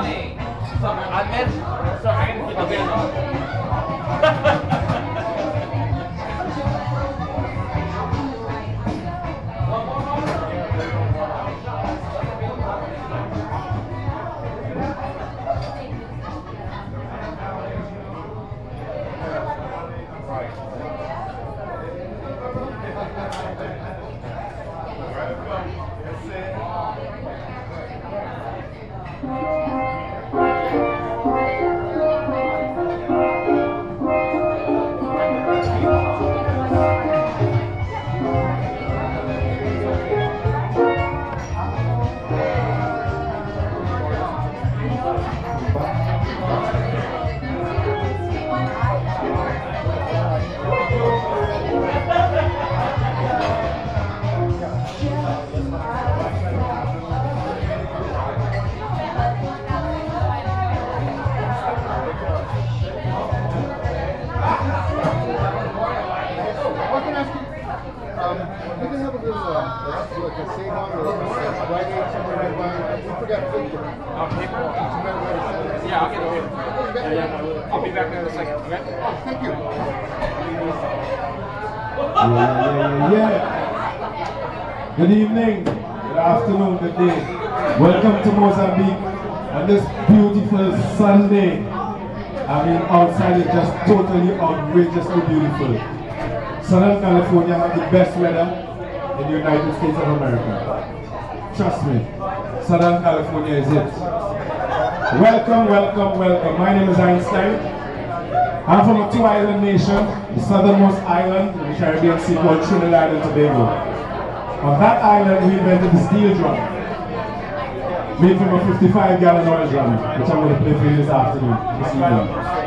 funny. So I meant, so I can keep a bit. Good evening, good afternoon, good day. Welcome to Mozambique on this beautiful Sunday. I mean, outside is just totally outrageously beautiful. Southern California has the best weather in the United States of America. Trust me, Southern California is it. Welcome, welcome, welcome. My name is Einstein. I'm from a two-island nation, the southernmost island in the Caribbean Sea called Trinidad and Tobago. On that island, we invented the steel drum, made from a 55-gallon oil drum, which I'm going to play for you this afternoon, this evening.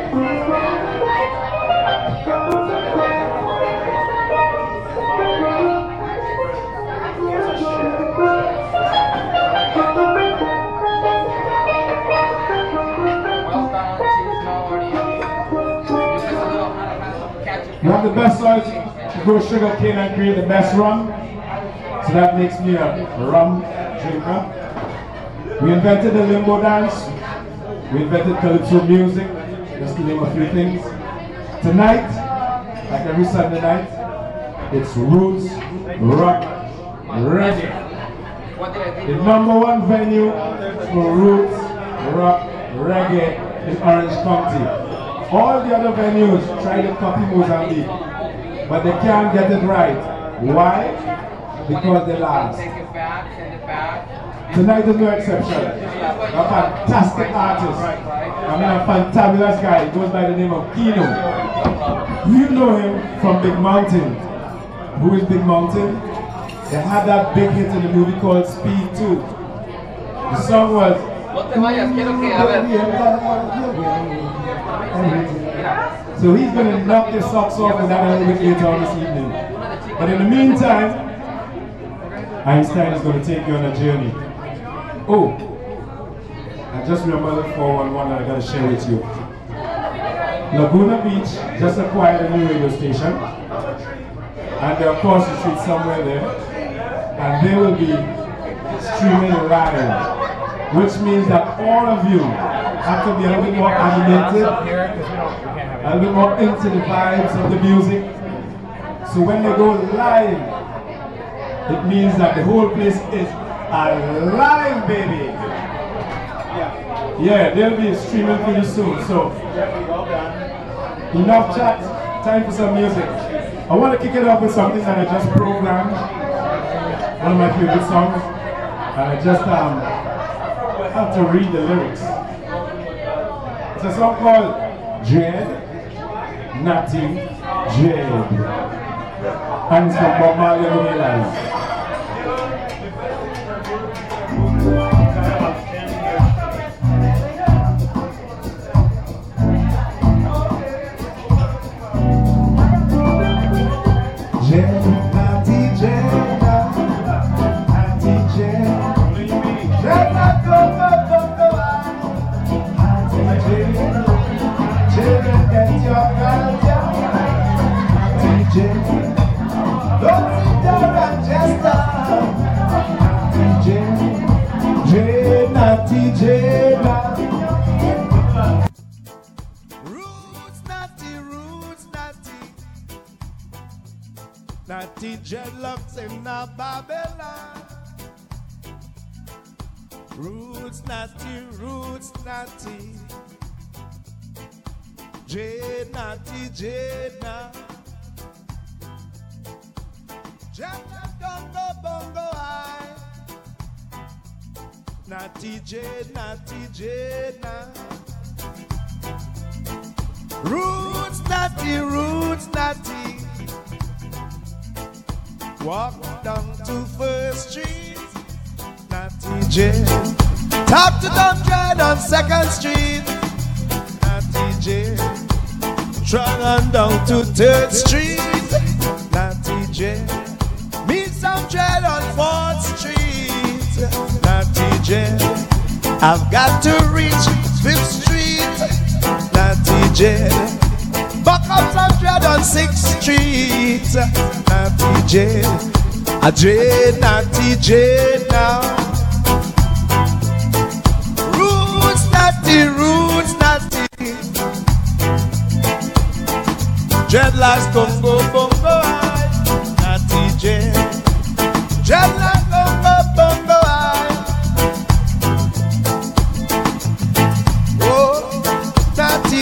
You have the best soil to grow sugar cane and create the best rum. So that makes me a rum drinker. We invented the limbo dance. We invented calypso music, just to name a few things. Tonight, like every Sunday night, it's roots, rock, reggae. The #1 venue for roots, rock, reggae in Orange County. All the other venues try to copy Mozambique, but they can't get it right. Why? Because they last. Tonight is no exception. A fantastic artist. I mean, a fantabulous guy. He goes by the name of Kino. You know him from Big Mountain. Who is Big Mountain? They had that big hit in the movie called Speed 2. The song was... So he's going to knock your socks off with that a little bit later on this evening. But in the meantime, Einstein is going to take you on a journey. Oh, I just remembered the 411 that I got to share with you. Laguna Beach just acquired a new radio station, and they're across the street somewhere there, and they will be streaming live, which means that all of you have to be a little bit more animated, a little bit more into the vibes of the music. So when they go live, it means that the whole place is alive, baby. Yeah, they'll be streaming for you soon. So, enough chat, time for some music. I want to kick it off with something that I just programmed. One of my favorite songs. And I just have to read the lyrics. It's a song called Jade, Natty, Jade. And it's from Bob Marley and the Wailers. DJ Natty dreadlocks in a Babylon. Roots Natty. Jade Natty, Jade now. Jade Congo Bongo high. Natty Jade now. Roots Natty. Walk down to First Street, Natty Jade. Top to Don Dread on Second Street, Natty Jade. Trot on down to 3rd Street, Natty Jade. Meet some dread on 4th Street, Natty Jade. I've got to reach 5th Street, Natty Jade. Buck up some dread on 6th Street, Natty Jade. A Jade, Natty Jade now. Roots Natty. Dreadlocks Congo Bongo high, Natty Jade. Dreadlocks Congo Bongo high. Oh, Natty.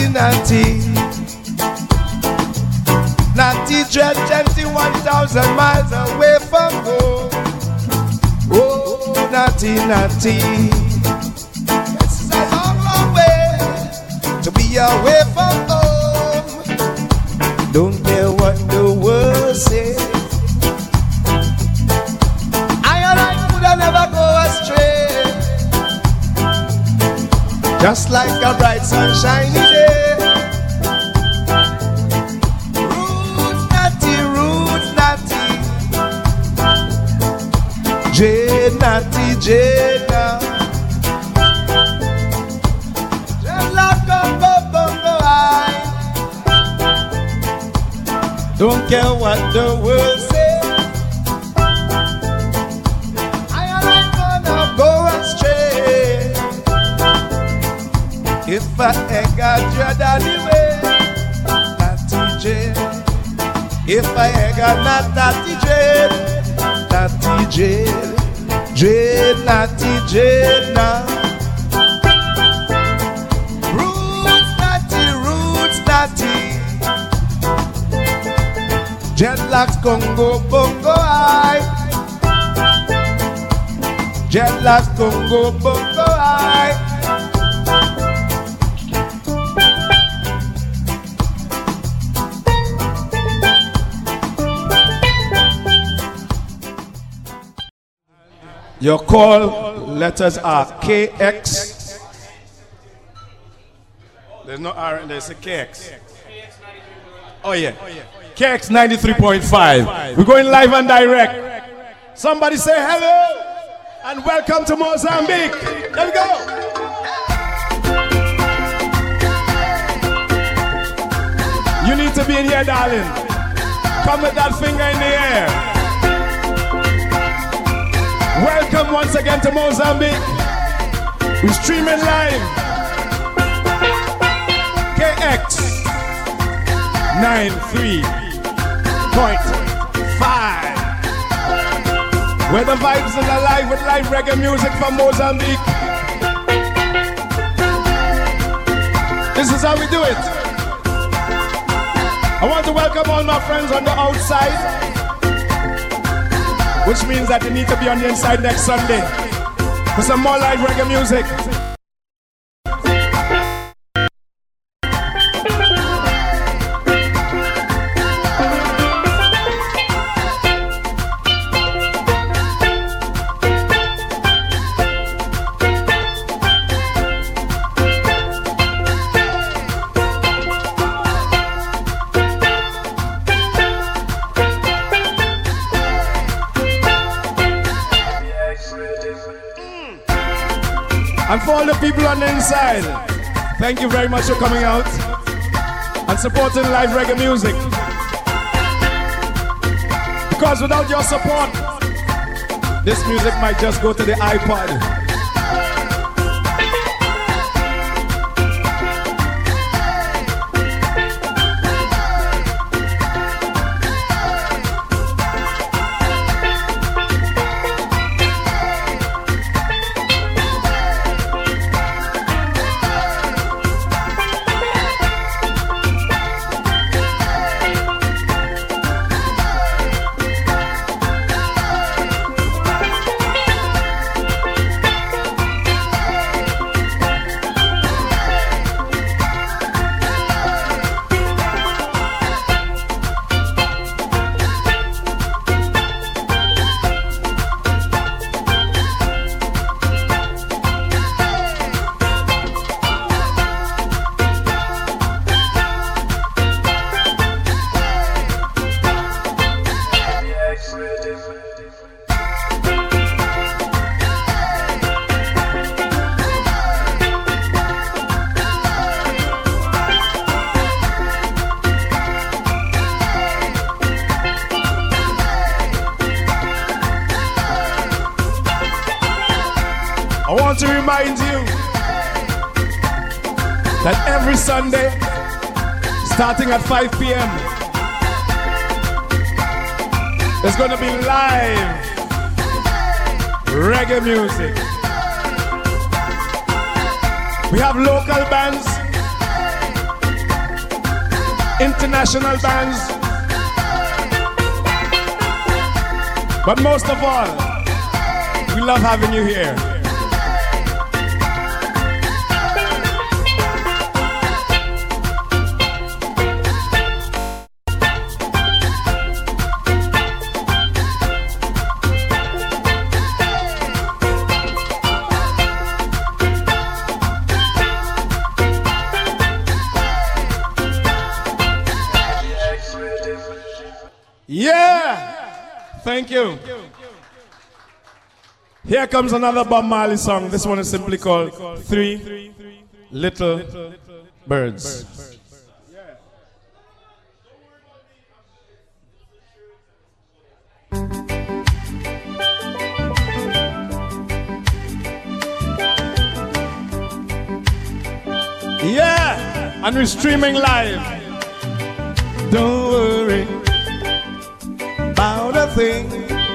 Natty Dread 21,000 miles away from home. Oh, Natty. It's a long way to be away from home. Don't care what the world says. I could never go astray. Just like a bright sunshiny day. Roots Natty. Jade Natty Jade now. Dreadlock Bongo high. Don't care what the world says. I ain't gonna go astray. If I ain't got your daddy way, Natty Jade. If I ain't got not Natty Jade, Natty Jade. Jade Natty Jade now. Roots Natty. Dreadlocks Congo Bongo high. Dreadlocks Congo Bongo high. Your call letters are KX. There's no R, there's a KX. Oh yeah. KX 93.5. We're going live and direct. Somebody say hello and welcome to Mozambique. There we go. You need to be in here, darling. Come with that finger in the air. Welcome once again to Mozambique. We're streaming live. KX 93.5. Where the vibes are alive with live reggae music from Mozambique. This is how we do it. I want to welcome all my friends on the outside, which means that they need to be on the inside next Sunday for some more live reggae music. And for all the people on the inside, thank you very much for coming out and supporting live reggae music. Because without your support, this music might just go to the iPod. that every Sunday, starting at 5 p.m., there's going to be live reggae music. We have local bands, international bands, but most of all, we love having you here. Yeah! Thank you. Here comes another Bob Marley song. This one is simply called Three Little Birds. Yeah! And we're streaming live. Don't worry about a thing,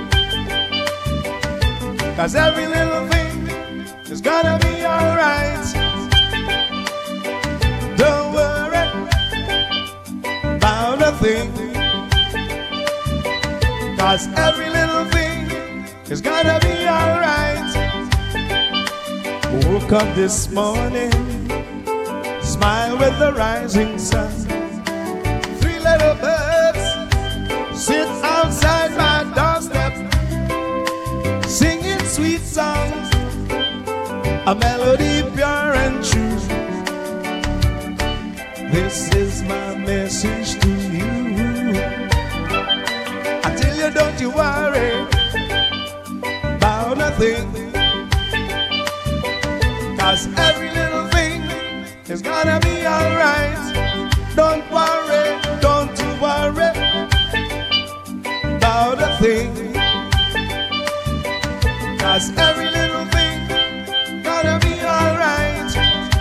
'cause every little thing is gonna be alright. Don't worry about a thing, 'cause every little thing is gonna be alright. Woke up this morning, smile with the rising sun. Three little birds sit outside my doorstep, singing sweet songs, a melody pure and true. This is my message to you. I tell you, don't you worry about a thing, 'cause every little thing is gonna be alright. Don't worry, don't you worry about a thing, 'cause every little thing gonna be alright.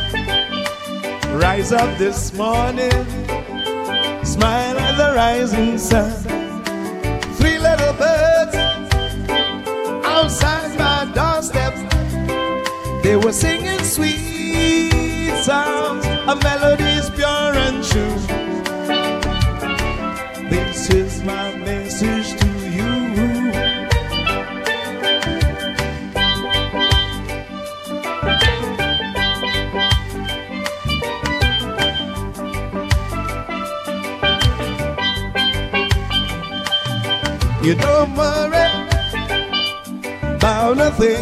Rise up this morning, smile at the rising sun. Three little birds outside my doorstep, they were singing sweet songs, a melody's pure and true. This is my message to you. You don't worry about a thing,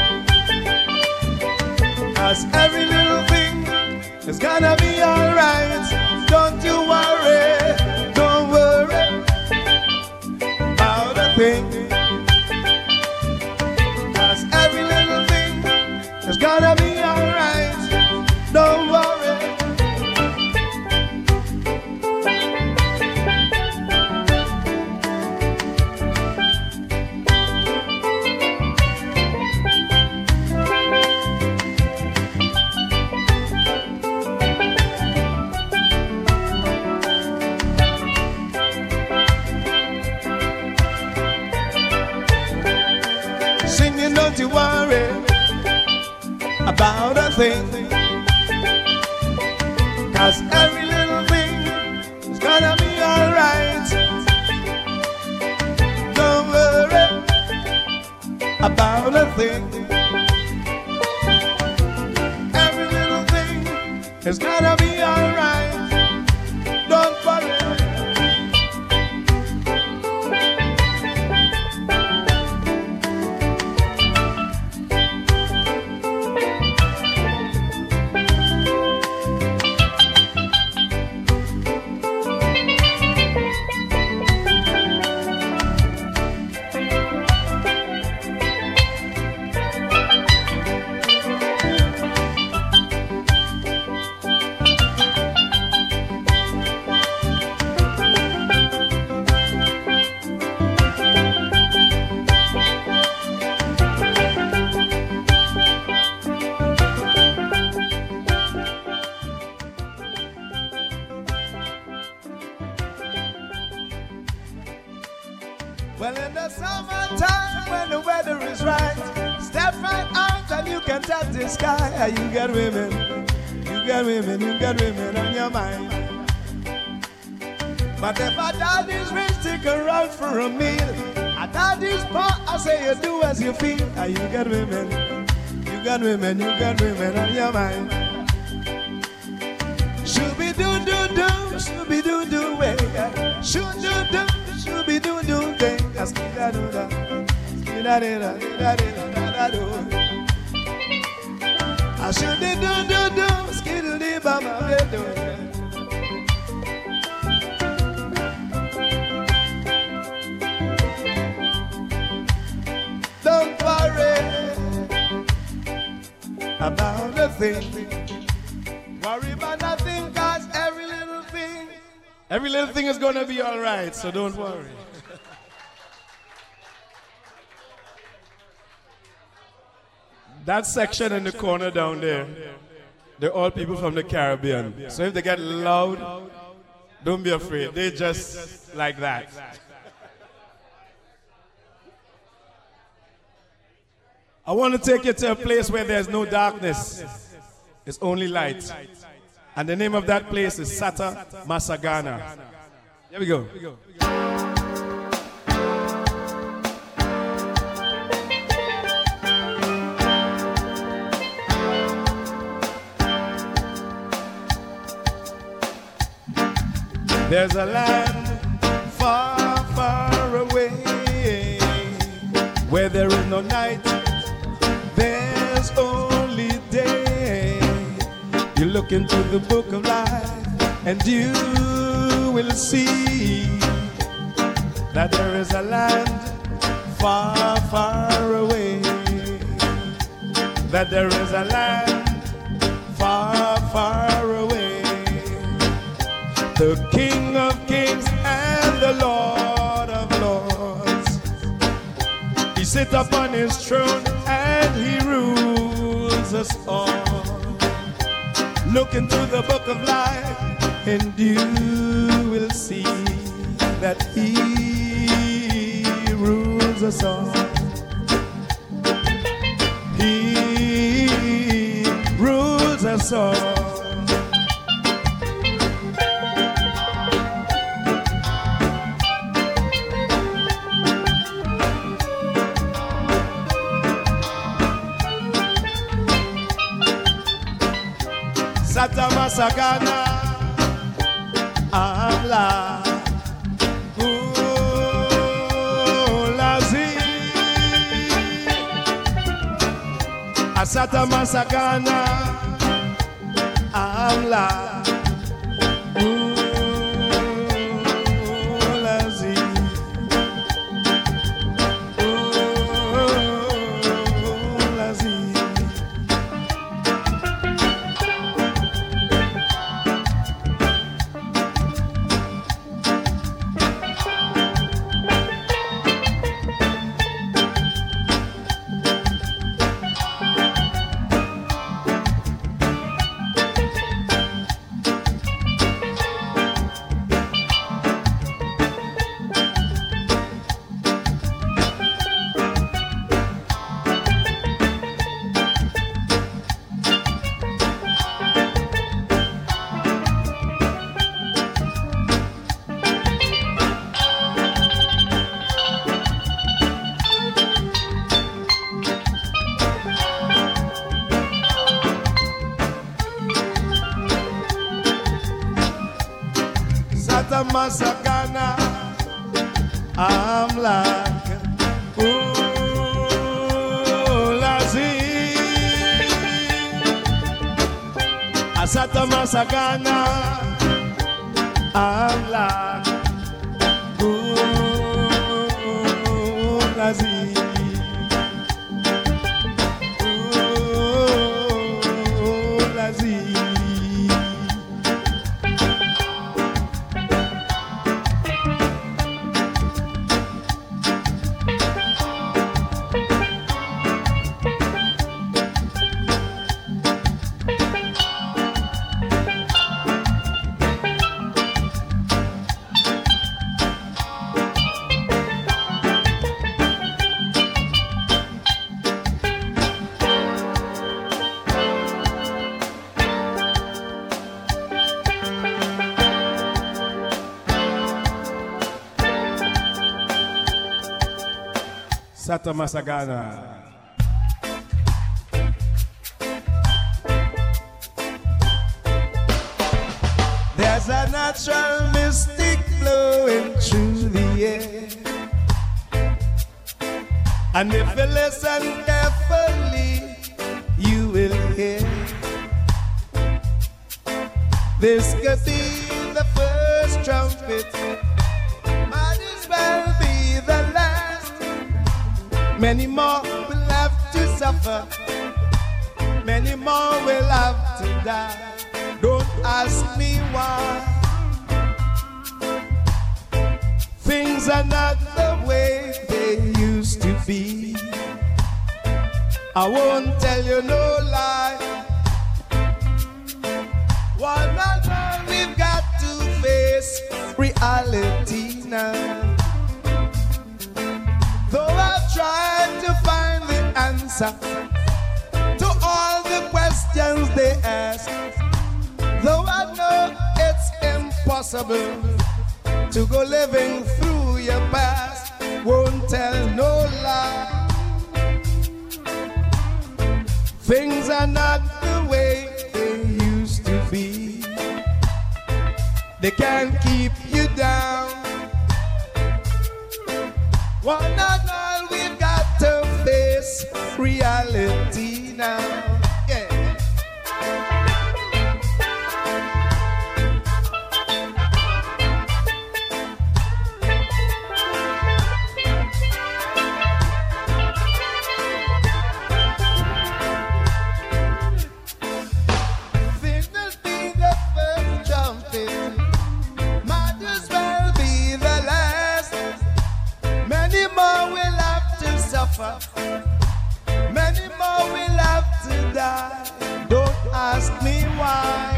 'cause every little thing is gonna be alright. Don't you worry, don't worry about a thing, 'cause every little thing is gonna be alright. Don't worry. Singing, don't you worry about a thing, 'cause every little thing is gonna be alright. Don't worry about a thing, every little thing is gonna be alright. Don't worry. Well, in the summertime when the weather is right, step right out and you can touch the sky. You got women, you got women, you got women on your mind. But if a daddy's rich, stick around for a meal. A daddy's poor, I say you do as you feel. You got women, you got women, you got women on your mind. Shooby doo doo doo, shooby doo doo way. Shoo doo doo, shooby doo doo day. Skida doo da, skida dee da, skida dee da da do. I shooby doo doo doo, skida dee ba ba do. Don't worry about a thing. Worry about nothing, cause every little thing is gonna be alright, so don't worry. That section in the corner down there, they're all people from the Caribbean. So if they get loud, don't be afraid. They're just like that. I want to take you to a place where there's no darkness. It's only light. And the name of that place is Sata Masagana. Here we go. There's a land far, far away where there is no night, there's only day. You look into the book of life and you will see that there is a land far, far away. That there is a land far, far away. The King of Kings and the Lord of Lords. He sits upon his throne and he rules us all. Look into the book of life and you will see that he rules us all. He rules us all. Sata Masagana Amla Ulazi Asata Masagana Amla Ulazi Ulazi. Masagana Amlak Ulazi Asata Masagana Amlak Ulazi Ulazi. Sata Masagana. There's a natural mystic blowing through the air, and if you listen carefully, you will hear. This could be the first trumpet, might as well be the last. Many more will have to suffer, many more will have to die. Don't ask me why. Things are not the way they used to be. I won't tell you no lie. One and all, we've got to face reality now. Though I've tried to find the answer to all the questions they ask, though I know it's impossible to go living through your past, won't tell no lie. Things are not the way they used to be. They can't keep you down. One and all, we've got to face reality now. Yeah. Many more will have to die. Don't ask me why.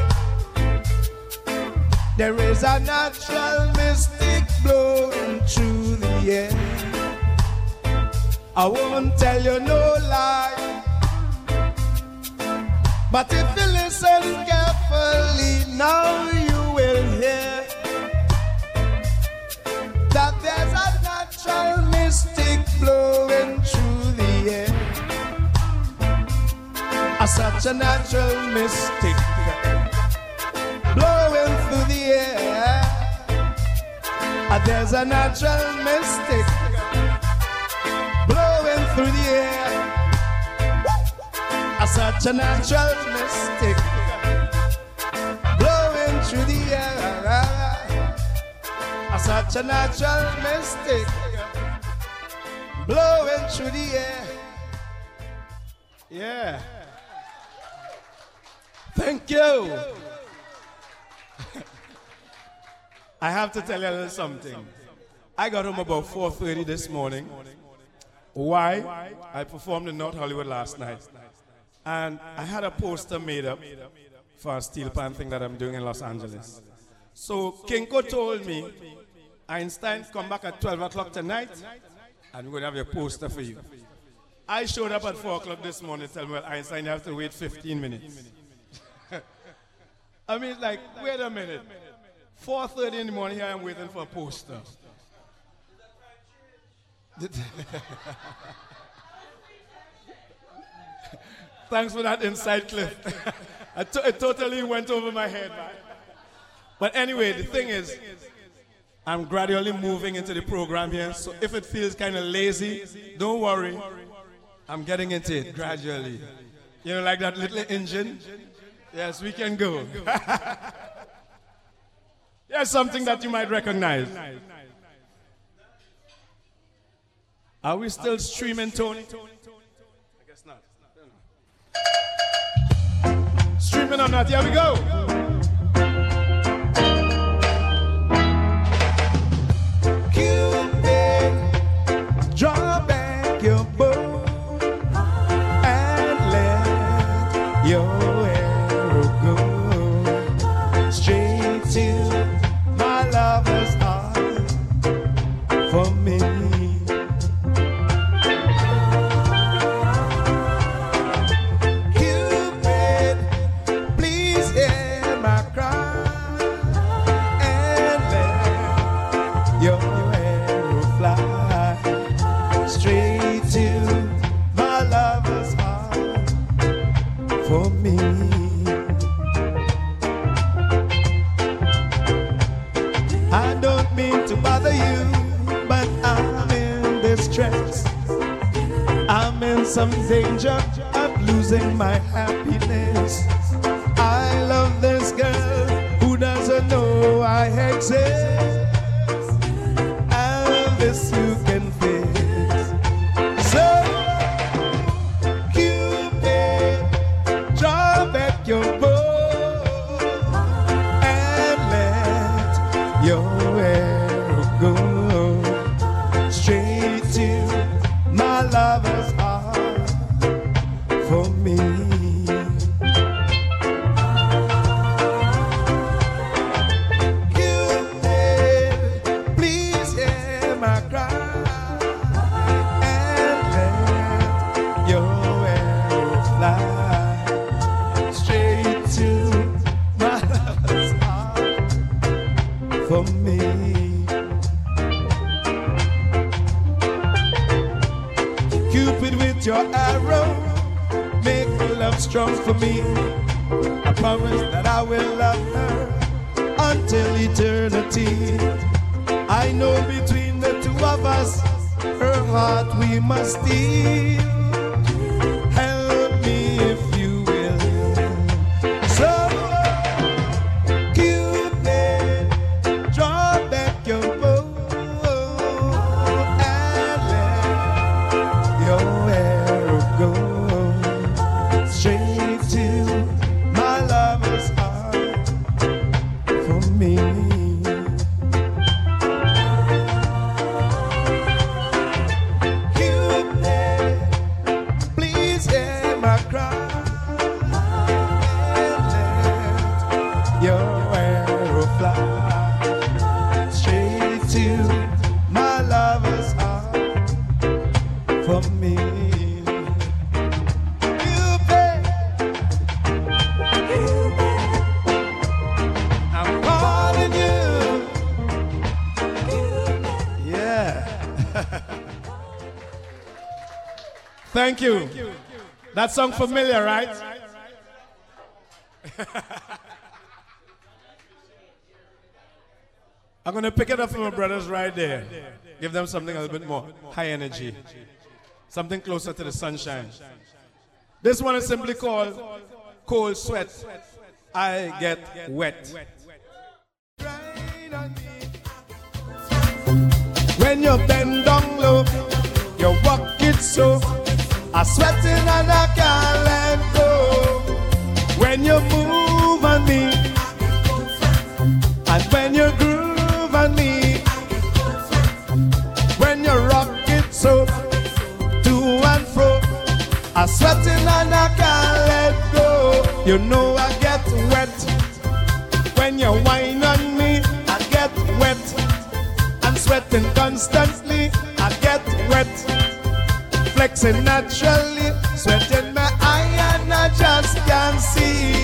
There is a natural mystic blowing through the air. I won't tell you no lie, but if you listen carefully, now you will hear that there's a natural mystic blowing through the air. Such a natural mystic blowing through the air. There's a natural mystic blowing through the air. Such a natural mystic blowing through the air. Such a natural mystic blowing through the air. Yeah. Thank you. I have to tell you a little something. I got home about 4:30 this morning. Why? I performed in North Hollywood last night. And I had a poster made up for a steel pan thing that I'm doing in Los Angeles. So Kinko told me, Einstein, come back at 12 o'clock tonight, and we're going to have your poster for you. I showed up at 4 o'clock this morning, tell me, well, Einstein, you have to wait 15 minutes. I mean, like, wait a minute. 4:30 in the morning, here I'm waiting for a poster. Thanks for that insight, Cliff. It totally went over my head, man. But anyway, the thing is, I'm gradually moving into the program here, so if it feels kind of lazy, don't worry. I'm getting into it gradually. You know, like that little engine? Yes, we can go. Here's something that you might recognize. Are we still streaming, Tony? I guess not. Streaming or not, here we go. Cupid, draw back your bow and let your arrow go straight to my lover's heart for me. Cupid, please hear some danger of losing my happiness. I love this girl who doesn't know I exist. And this you can fix. So, Cupid, draw back your bow and let your arrow go straight to my lover's heart for me. Cupid, please hear my cry and let your arrow fly straight to my lover's heart for me. Cupid, with your arrow, make love strong for me. I promise that I will love her until eternity. I know between the two of us, her heart we must steal. Help me if you will. So, Cupid, draw back your bow and let your arrow go straight to my lover's heart for me. Cupid, please hear my cry and let your arrow fly straight to my lover's heart for me. Cupid, I'm calling you. Yeah. Thank you. That song familiar, right? I'm going to pick it up from my brothers right there. Give them something a little bit more high energy. Something closer to the sunshine. This one is simply called Cold Sweat. I Get Wet. When you bend down low, you walk it so. I'm sweating and I can't let go. When you move on me, and when you groove on me, when you rock it so, to and fro, I'm sweating and I can't let go. You know I get wet. When you whine on me, I get wet. I'm sweating constantly, I get wet. Flexing naturally, sweating my eye and I just can't see.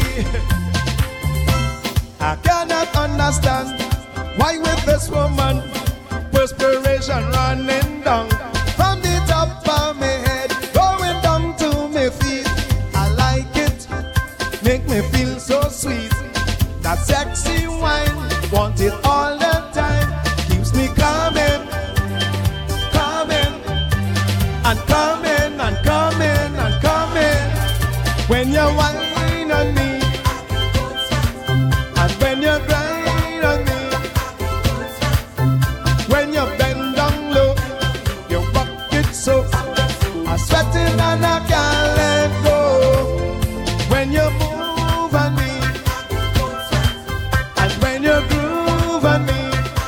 I cannot understand why with this woman, perspiration running down from the top of my head, going down to my feet. I like it, make me feel so sweet. That sexy wine, want it all the time, keeps me coming, coming, and coming, and coming, and coming. When you whine on me, and when you grind on me, when you bend down low, you walk it so. I'm sweating and I can't let go. When you move on me, and when you groove on me,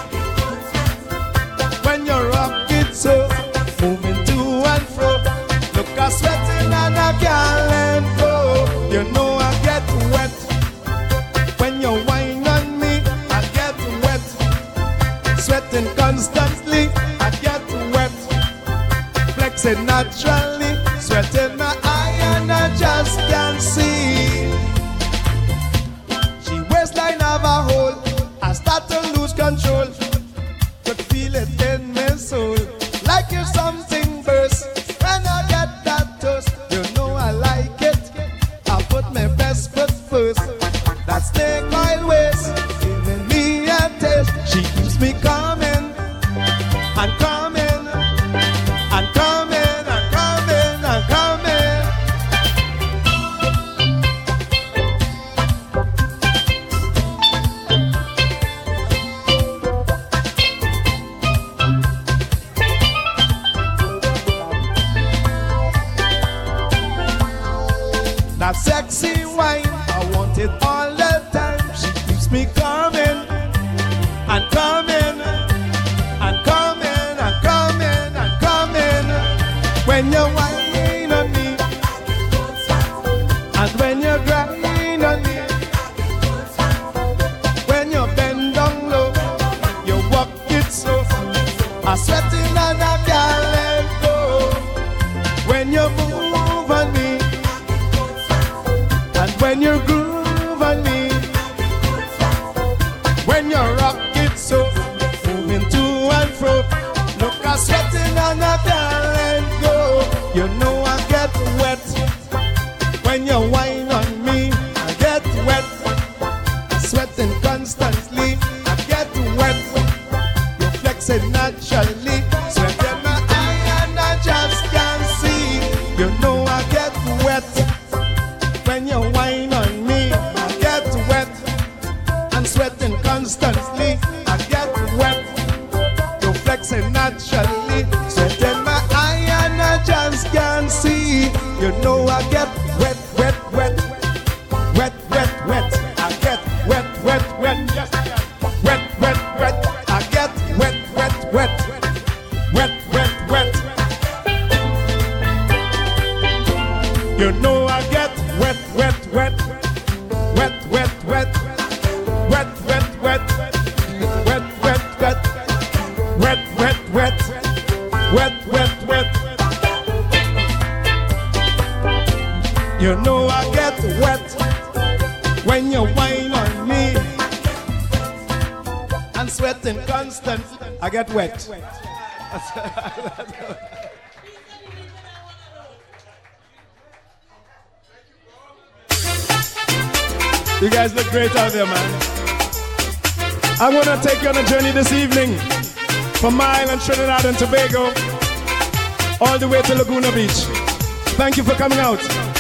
when you rock it so, moving to and fro. Look, I'm sweating and I can't let go. You know I get wet. When you whine on me, I get wet. Sweating constantly, I get wet. Flexing naturally, sweating my eye and I just can't see. She waistline have a hole, I start to lose control. Could feel it in my soul, like if something burst. When I get that toast, you know I like it. I put my best foot first. That snake oil waist, giving me a taste. She keeps me coming, and coming, and coming, and coming, and coming. me coming and coming and coming and coming and coming. When you whine on me and when you grind on me, when you bend down low, you walk it so. I'm sweating and I can't let go. When you move on me and when you groove on me, when you rock it so, moving to and fro. Look, I'm sweating and I can't let go. You know I get wet when you whine on me. I get wet, sweating constantly. I get wet, you're flexing naturally. Sweat in my eye and I just can't see. You know I get wet when you whine on me. I get wet and sweating constantly. I get wet, you're flexing naturally. Sweat in my eye and I just can't see. You know I get wet, wet, wet, wet, wet, wet. I get wet, wet, wet, yes, wet, wet, wet. I get wet, wet, wet, wet, wet, wet. You know I get wet, wet, wet, wet, wet, wet, wet, wet, wet, wet, wet, wet, wet, wet, wet, wet, wet, wet. You know I get wet when you whine on me and sweating constant. I get wet. You guys look great out there, man. I'm gonna take you on a journey this evening from Mile and Trinidad and Tobago all the way to Laguna Beach. Thank you for coming out.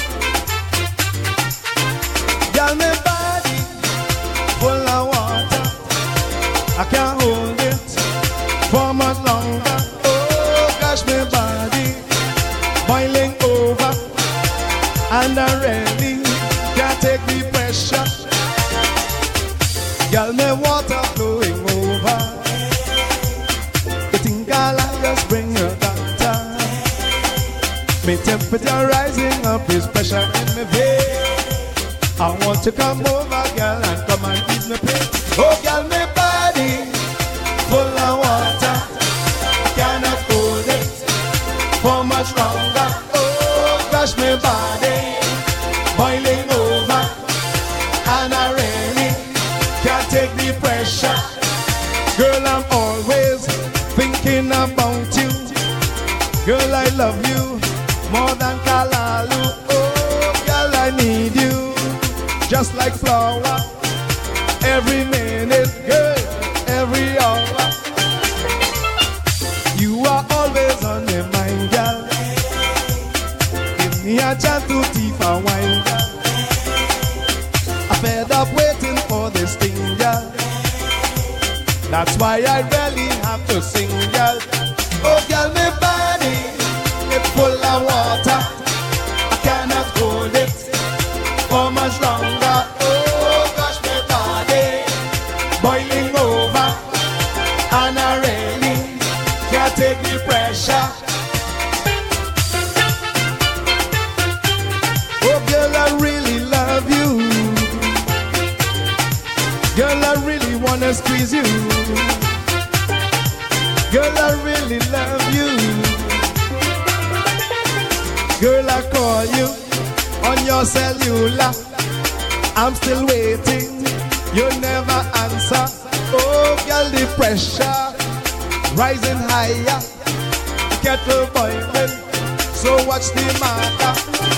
Girl, my body full of water, I can't hold it for much longer. Oh gosh, my body boiling over, and I really can't take the pressure. Girl, my water flowing over. You think I'll just bring your doctor? My temperature rising up, is pressure in my veins. I want to come over, girl, and come and ease me pain. Oh, girl, my body full of water, cannot hold it for much longer. Oh, gosh, my body boiling over, and I really can't take the pressure. Girl, I'm always thinking about you. Girl, I love you more than Kalalu. Oh, girl, I need you just like flower, every minute, girl, every hour. You are always on my mind, girl. Give me a chance to teeth and wine, girl. I'm fed up waiting for this thing, girl. That's why I really have to sing, girl. Oh, girl, my body, it's full of water. I cannot hold it for much longer. Oh gosh, my body boiling over, and I really can't take the pressure. Oh girl, I really love you. Girl, I really wanna squeeze you. Girl, I really love you. Girl, I call you on your cellular, I'm still waiting, you never answer. Oh girl, the pressure rising higher, kettle boiling, so watch the matter.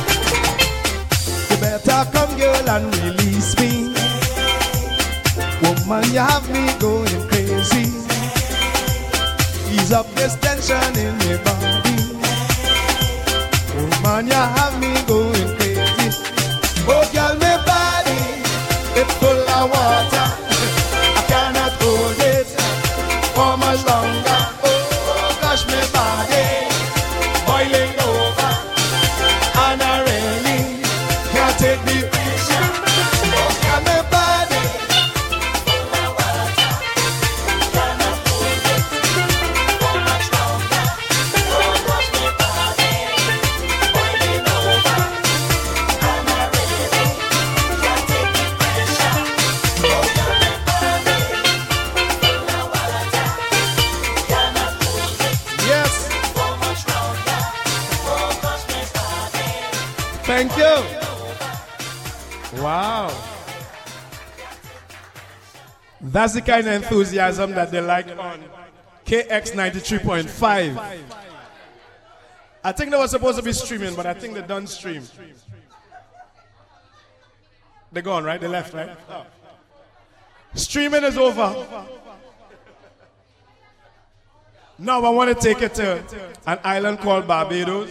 You better come, girl, and release me. Woman, you have me going crazy. Ease up this tension in your body. Woman, you have me going crazy. Oh, girl, my body, it's full of water. I cannot hold it for much longer. Oh, gosh, my body boiling over, and I really can't take the pressure. Oh, girl, my body Thank you. Wow. That's the kind of enthusiasm that they like on KX 93.5. I think they were supposed to be streaming, but I think they done stream. They're gone, right? They left, right? Oh. Streaming is over. Now I want to take it to an island called Barbados.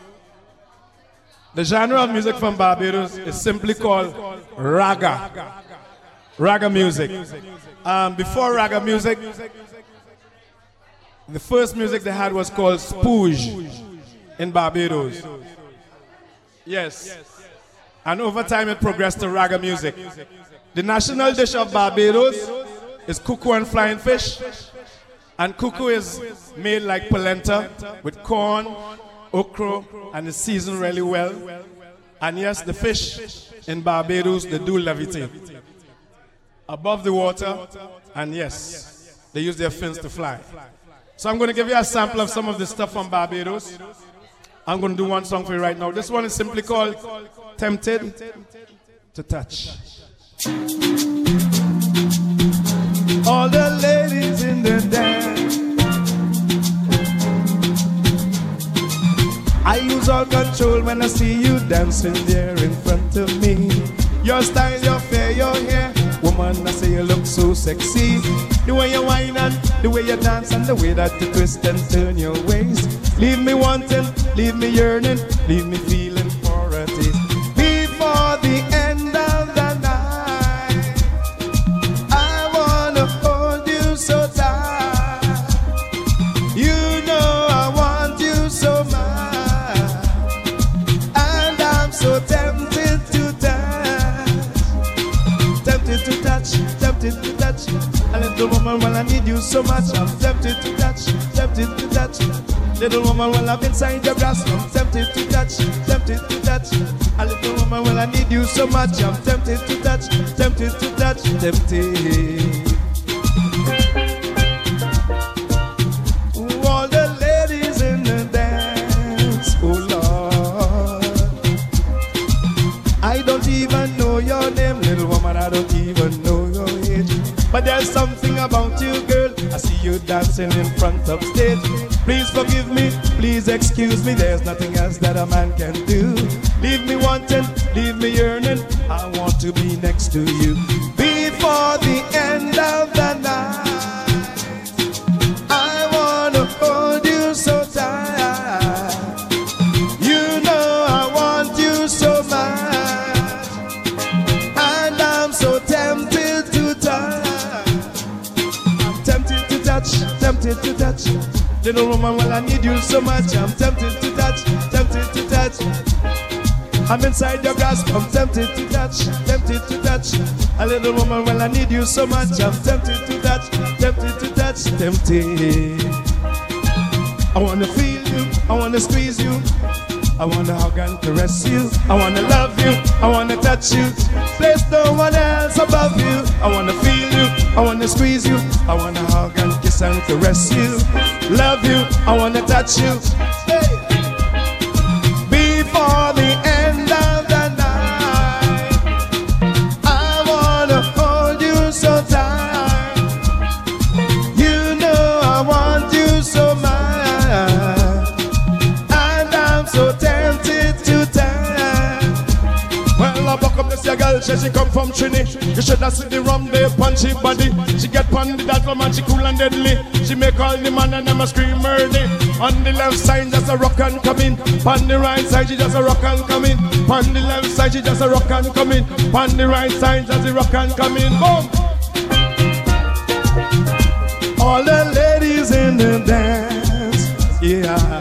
The genre of music from Barbados is simply called raga. Raga music. Before raga music, the first music they had was called spooge in Barbados. Yes. And over time it progressed to raga music. The national dish of Barbados is cuckoo and flying fish. And cuckoo is made like polenta with corn, okra, and it's seasoned really well. And yes, the fish in Barbados, they do levitate above the water, and yes, they use their fins to fly. So I'm going to give you a sample of some of the stuff from Barbados. I'm going to do one song for you right now. This one is simply called Tempted to Touch. All the ladies in the dance, I lose all control when I see you dancing there in front of me. Your style, your fair, your hair, woman, I say you look so sexy. The way you whine and the way you dance and the way that you twist and turn your waist. Leave me wanting, leave me yearning, leave me feeling for a taste. Before the end of the night, I wanna hold you so tight. You know I want you so much, and I'm so tempted to touch. Tempted to touch, tempted to touch. A little woman, well, I need you so much. I'm tempted to touch, tempted to touch. Little woman, well, I'm inside your grasp. I'm tempted to touch, tempted to touch. A little woman, well, I need you so much. I'm tempted to touch, tempted to touch, tempted. All the ladies in the dance, oh Lord. I don't even know your name, little woman, I don't even know your age. But there's something about you, girl, I see you dancing in front of stage. Please forgive me, please excuse me, there's nothing else that a man can do. Leave me wanting, leave me yearning, I want to be next to you. Before the end of the night, I wanna hold you so tight. You know I want you so much, and I'm so tempted to touch. I'm tempted to touch, tempted to touch. Little woman, well, I need you so much. I'm tempted to touch, tempted to touch. I'm inside your grasp. I'm tempted to touch, tempted to touch. A little woman, well, I need you so much. I'm tempted to touch, tempted to touch, tempted. I wanna feel you, I wanna squeeze you, I wanna hug and caress you, I wanna love you, I wanna touch you. There's no one else above you. I wanna feel you, I wanna squeeze you, I wanna hug and kiss and caress you. Love you, I wanna touch you. Hey. Before the end of the night, I wanna hold you so tight. You know I want you so much, and I'm so tempted to touch. Well, I buck up this your girl, she come from Trini. You should have seen the rum there, punchy body. She get pandy that from and she cool and deadly. She make all the man and them a scream murder. On the left side, just a rock and come in. On the right side, she just a rock and come in. On the left side, she just a rock and come in. On the right side, just a rock and come in. Boom! All the ladies in the dance, yeah.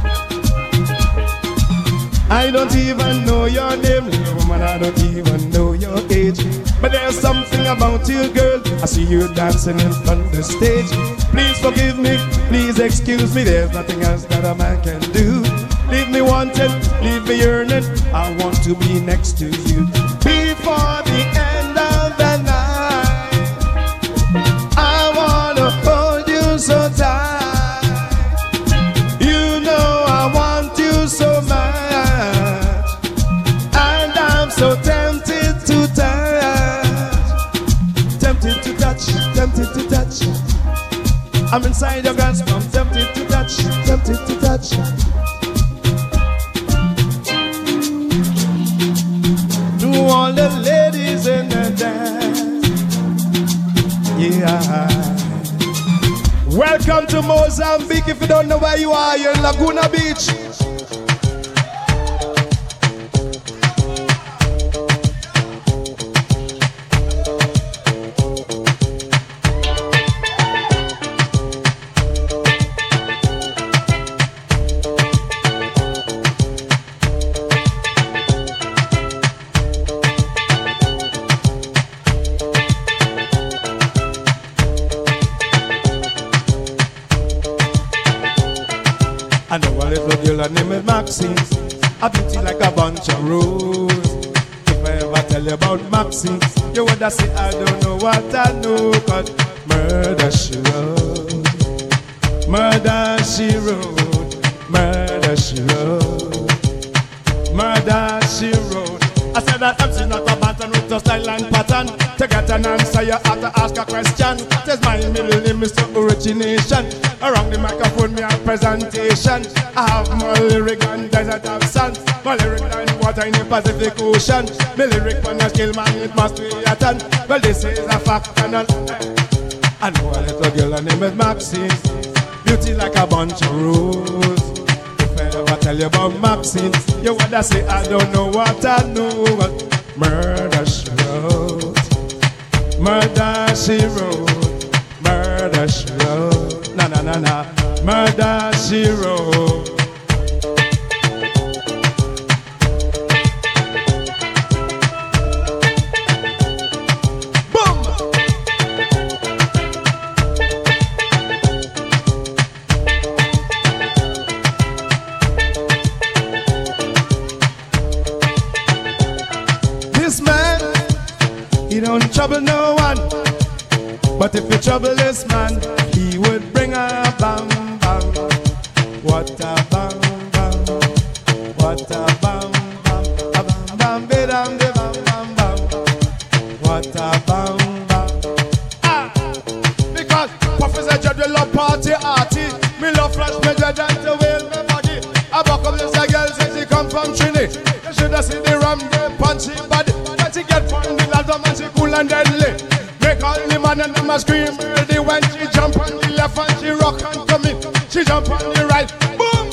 I don't even know your name, little woman, I don't even know your age. But there's something about you, girl, I see you dancing in front of the stage. Please forgive me, please excuse me, there's nothing else that a man can do. Leave me wanting, leave me yearning, I want to be next to you. Before the end of the night, I wanna hold you so tight. You know I want you so much, touch, tempted to touch. I'm inside your grasp, I'm tempted to touch, tempted to touch. To all the ladies in the dance, yeah. Welcome to Mozambique. If you don't know where you are, you're in Laguna Beach. I know a little girl, her name is Maxine, a beauty like a bunch of roses. If I ever tell you about Maxine, you would have say I don't know what I know, cause murder she wrote, murder she wrote, murder she wrote, murder she wrote. I said that I'm not a pattern with a style and pattern. To get an answer, you have to ask a question. Says my middle name is origination. Around the microphone, me a presentation. I have more lyric and desert of sand. More lyric than water in the Pacific Ocean. My lyric on a scale, man, it must be a ton. Well, this is a fact and I know a little girl, her name is Maxine. Beauty like a bunch of roses. If I ever tell you about Maxine, you would have say I don't know what I know. Murder she wrote, murder she wrote, murder she wrote, na na na na, murder she wrote. He don't trouble no one, but if you trouble this man, he would bring a bang bang. What a bang bang, what a bang bang, a bang bang, bidam de bang bang bang. What a bang bang. Ah, because Professor Judd will love party arty. Me love flash me Judd and to whale me body. I buck up this girl since she come from Trinity. You should have seen the ram the punchy body. She get from the ladder and she cool and deadly. Make all the man and them a scream ready when she jump on the left and she rock and come in. She jump on the right, boom.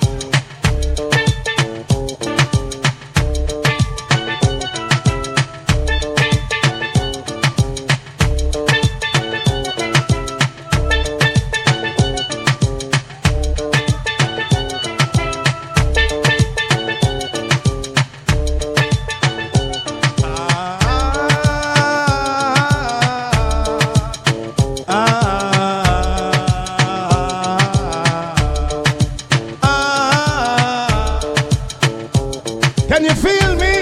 Can you feel me?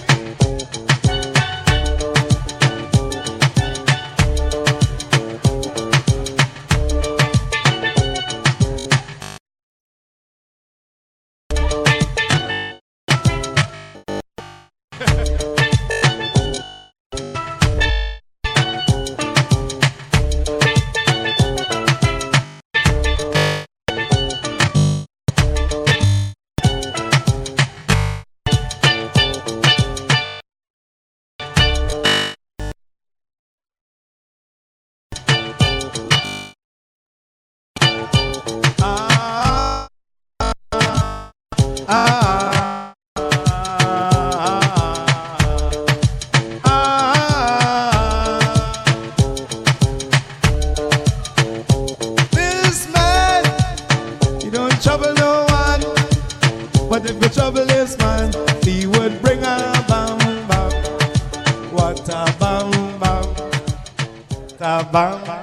This man, he don't trouble no one, but if you trouble this man, he would bring a bam bam. What a bam bam, a bam bam.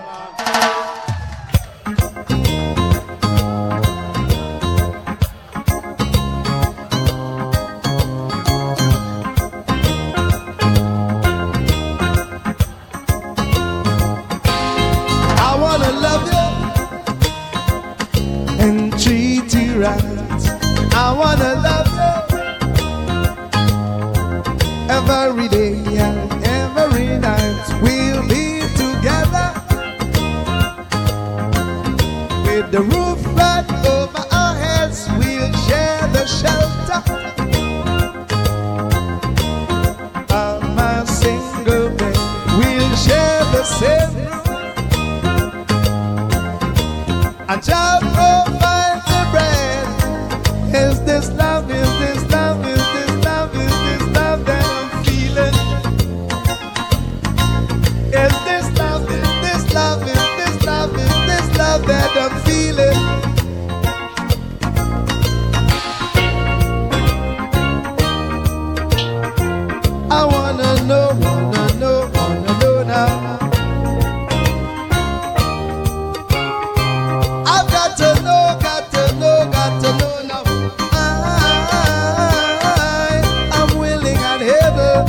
I wanna love you every day and every night. We'll be together. the roof right over our heads, we'll share the shelter of my single bed. We'll share the same room, and Jah provide the bread. Is this love? Is this love? Is this love? Is this love that I'm feeling? Is this love? Is this love? Is this love? Is this love that I'm feeling? I wanna know now. I've got to know now. I'm willing and able.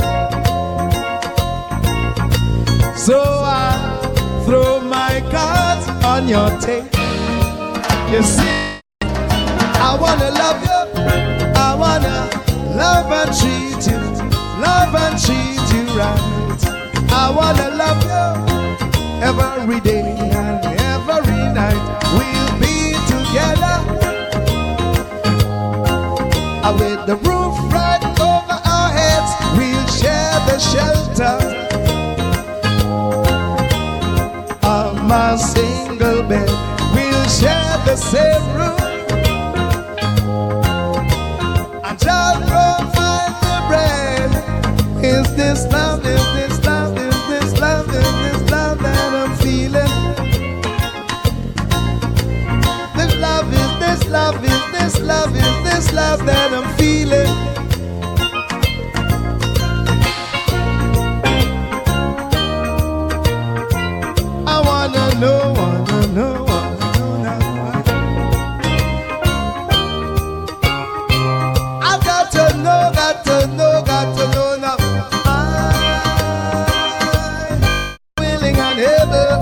So I throw my cards on your table. You see, I wanna love you. I wanna love and treat you. Love and treat you right. I wanna love you every day and every night. We'll be together with the roof right over our heads. We'll share the shelter of my single bed. We'll share the same room, and I'll provide the bread. Is this love? Is this love? Is this love? Is this love that I'm feeling? This love, is this love? Is this love? Is this love that I'm feeling? I wanna know now. I've got to know now. I'm willing and able.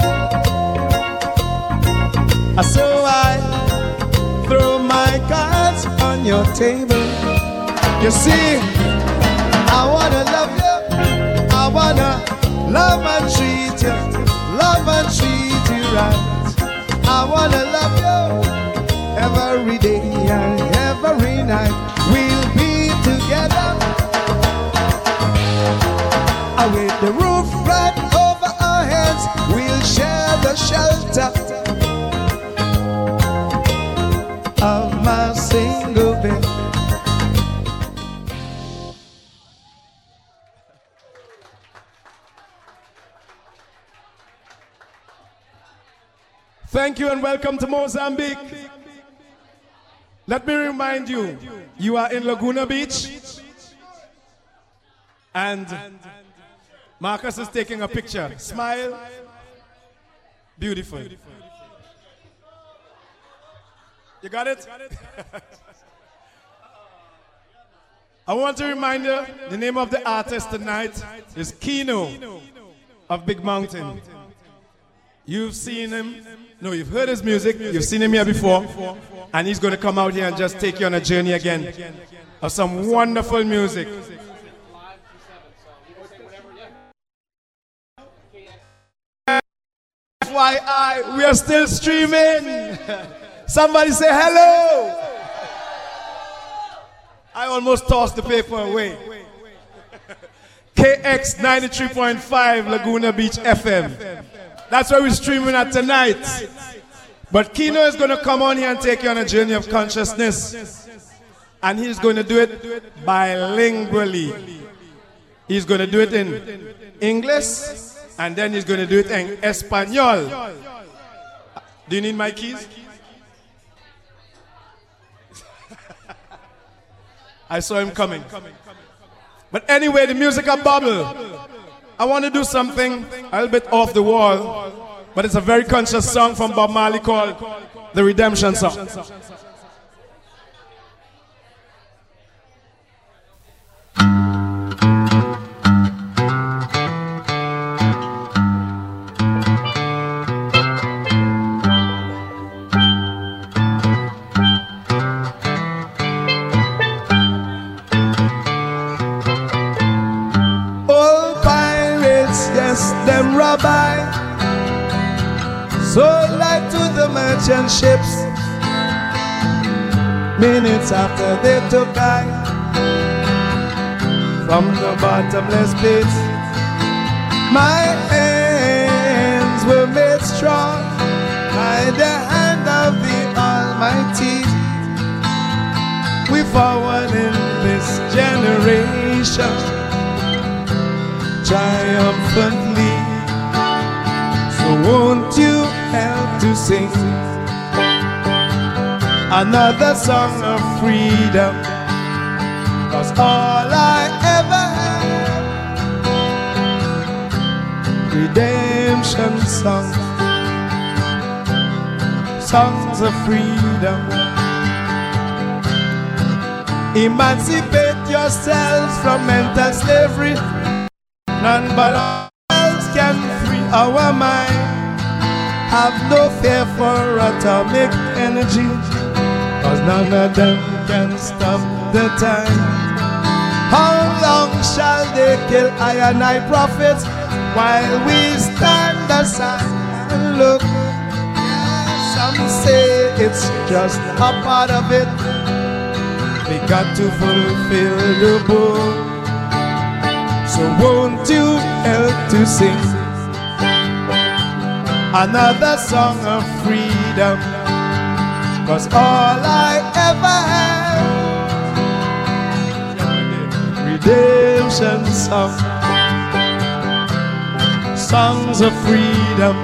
So I throw my cards on your table. You see, I wanna love you. I wanna love and treat you. Love and treat you right. I wanna love you every day and every night. We'll be together with the roof right over our heads. We'll share the shelter of my single bed. Thank you and welcome to Mozambique. Let me remind you, you are in Laguna Beach, and Marcus is taking a picture. Smile. Beautiful. You got it? I want to remind you, the name of the artist tonight is Kino of Big Mountain. You've seen him, no, you've heard his music, you've seen him here before, and he's going to come out here and just take you on a journey again of some wonderful music. FYI, we are still streaming. Somebody say hello. I almost tossed the paper away. KX 93.5 Laguna Beach FM. That's where we're streaming at tonight. But Kino is going to come on here and take you on a journey of consciousness. And he's going to do it bilingually. He's going to do it in English, and then he's going to do it in Espanol. Do you need my keys? I saw him coming. But anyway, the music a bubble. I want to do something a little bit off the wall, but it's a very conscious song from Bob Marley called The Redemption Song. Them rabbi, so light to the merchant ships. Minutes after they took I from the bottomless pit, my hands were made strong by the hand of the Almighty. We forward in this generation triumphantly. So won't you help to sing another song of freedom? 'Cause all I ever had, redemption songs, songs of freedom. Emancipate yourselves from mental slavery. None but ourselves can free our mind. Have no fear for atomic energy, 'cause none of them can stop the time. How long shall they kill I and I prophets while we stand aside and look? Some say it's just a part of it. We got to fulfill the book. So won't you help to sing another song of freedom? 'Cause all I ever had, redemption songs, songs of freedom,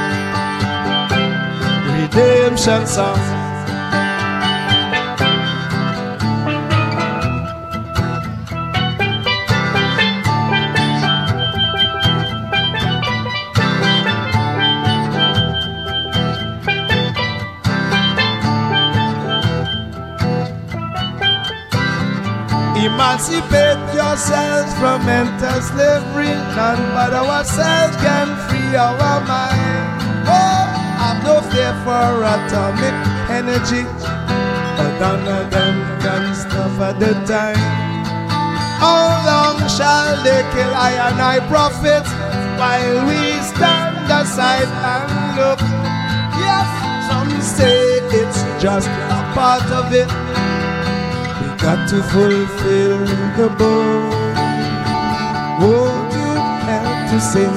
redemption songs. Emancipate yourselves from mental slavery. None but ourselves can free our mind. Oh, I've no fear for atomic energy, but none of them can stop at the time. How long shall they kill I and I prophets while we stand aside and look? Yes, some say it's just a part of it. Got to fulfill the book. Won't you help to sing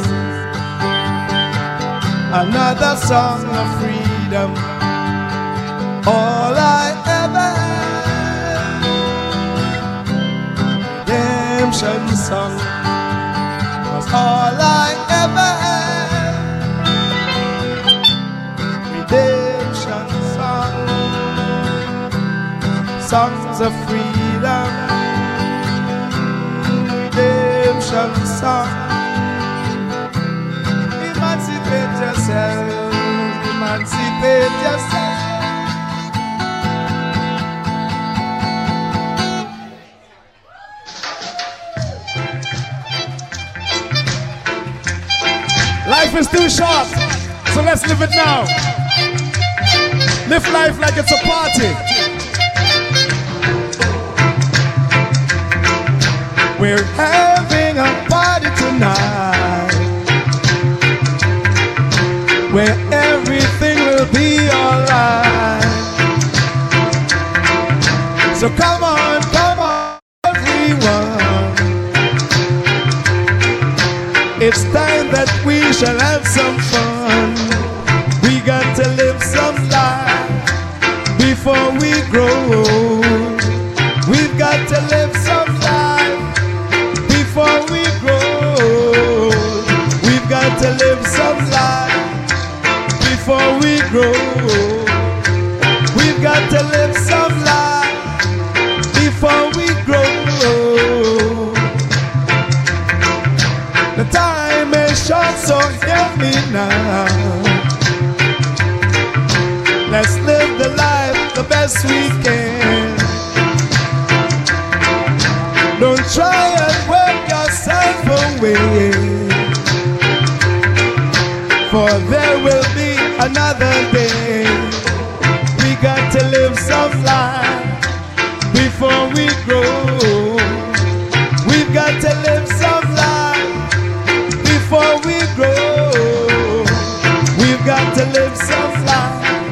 another song of freedom? All I ever had, redemption song, was all I ever had, redemption song, songs of freedom, redemption song. Emancipate yourself, emancipate yourself. Life is too short, so let's live it now. Live life like it's a party. We're having a party tonight, where everything will be alright. So come on, everyone. It's time that we shall have some fun. We got to live some life before we grow old. We've got to live some life before we grow old. We've got to live some life before we grow old. We've got to live some life before we grow old. The time is short, so hear me now. Let's live the life the best we can. Don't try and work yourself away, for there will be another day. We got to live some life before we grow. We've got to live some life before we grow. We've got to live some life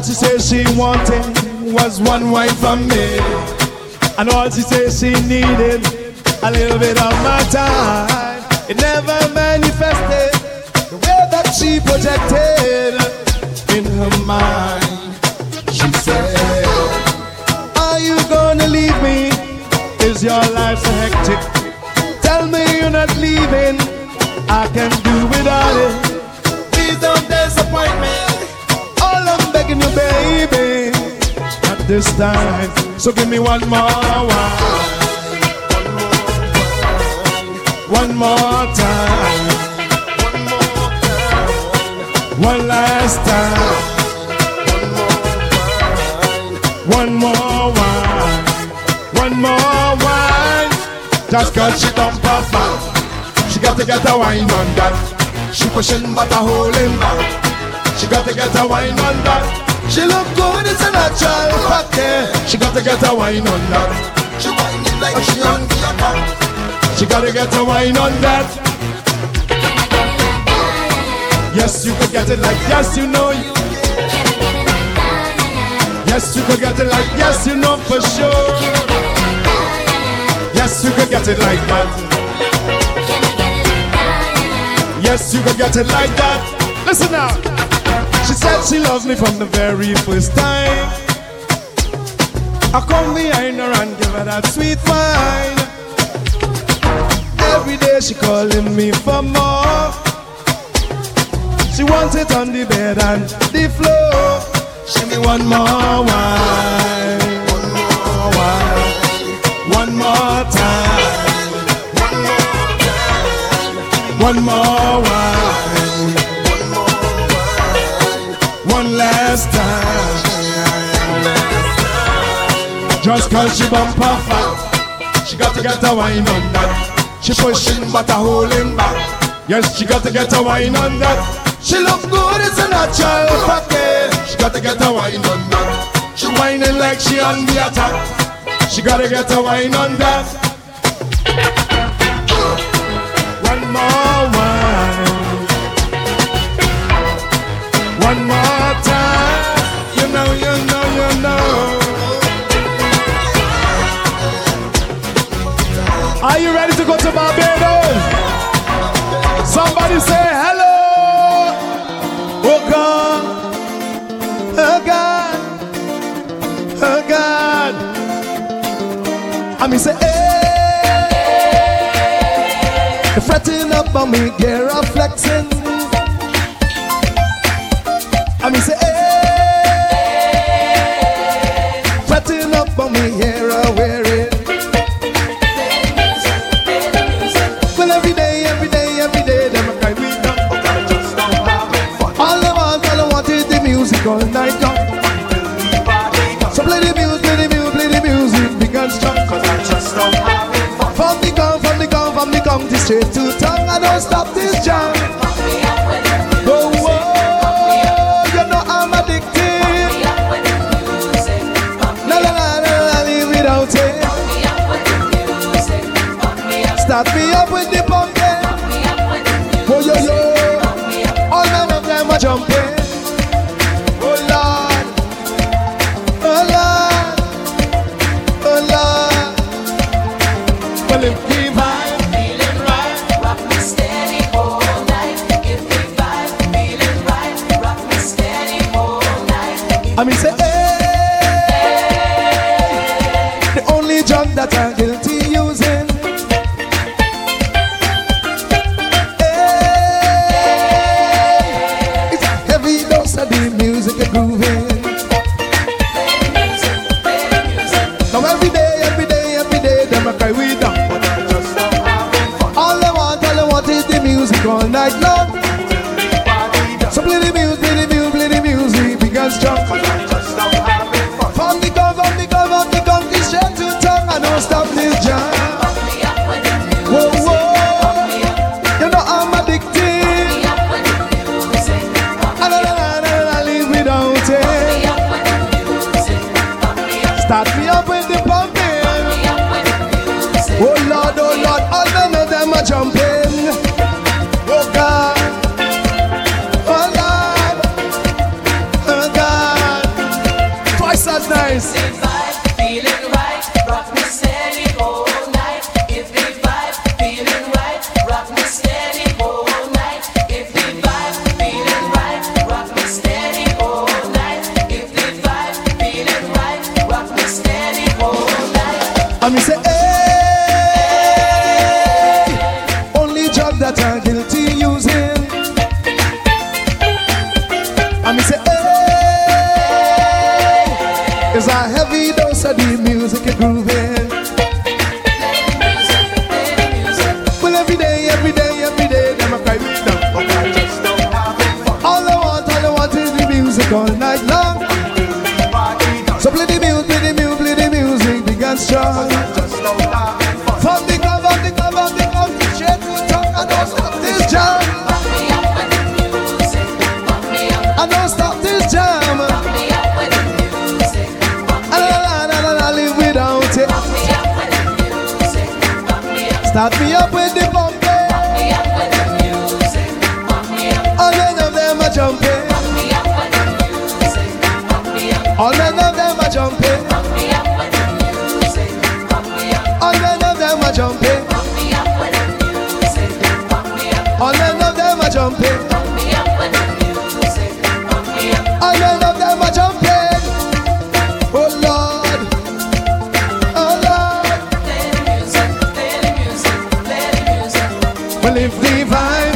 All she said she wanted was one wife from me. And all she said she needed a little bit of my time. It never manifested the way that she projected in her mind. She said, are you gonna leave me? Is your life so hectic? Tell me you're not leaving. I can do without it. Please don't disappoint me. All I'm begging you, baby, at this time. So give me one more wine. One more time. One last time. One more wine. One more wine. Just cause she don't perform, she got to get a wine on that. She pushing but a holding back. She got to get a wine on that. She look good, it's a natural fact, yeah. She got to get a wine on that. She whining like she on the attack. She got to get a wine on that. Yes, you could get it like yes, you know you. Yes, you could get it like yes, you know for sure. Yes, you could get it like that. Yes, you could get it like that. Listen now. She said she loves me from the very first time. I come behind her and give her that sweet wine. Every day she calling me for more. She wants it on the bed and the floor. Give me one more wine. One more wine. One more time. One more wine. One last time. Just cause she bumper fat, she got to get a wine on that. She pushing but a holding back. Yes, she got to get a wine on that. She look good, it's a natural fact. She got to get a wine on that. She whining like she on the attack. She got to get a wine on that. One more wine. One more time. You know, you know, you know. Are you ready to go to Barbados? Somebody say hello. Oh God. Oh God. Oh God. I mean say hey. You're fretting up on me, gear of flexing. I mean say hey. Fretting up on me, hair of wearing. Well every day, them a cry me down. All I want is the music all night long. So play the music, big and strong. From the county straight to town, I don't stop this jam. Oh, you know I'm addicted. No, leave without it. Start me up with the pumping. Oh, yo, all men of them are jumping. Oh, Lord. Oh, Lord. Oh, Lord. Well, if we vibe, feeling right, rock me steady all night. If we vibe, feeling right, rock me steady all night. I mean, say, hey, the only drug that I'm guilty using. Hey, it's a heavy dose of the music and grooving. Now every day, them a cry we down. All I want is the music all night long. So play the music, big and strong. From the county straight to town, I don't stop this jam. Whoa, you know I'm addicted. I live without it. Start me up with the pumping. Oh Lord, all none of them are jumping. Oh God, oh Lord, oh God. strong. From the club, straight to the top, I don't stop this jam. I don't stop this jam. I live without it. Start me up with the bumping. All none of them are jumping. All none of them are jumping. All none of them are jumping. All none of them are jumping. All none of them are jumping. Oh Lord, oh Lord. Well, if the vibe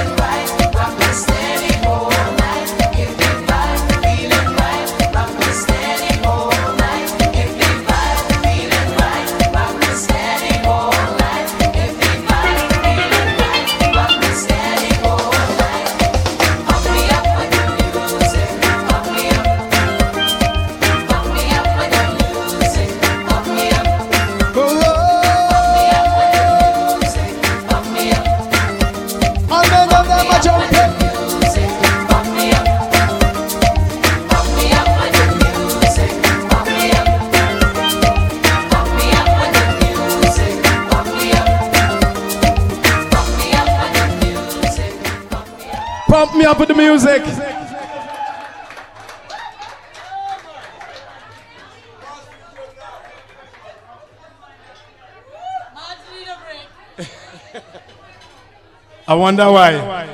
pump me up with the music. I wonder why.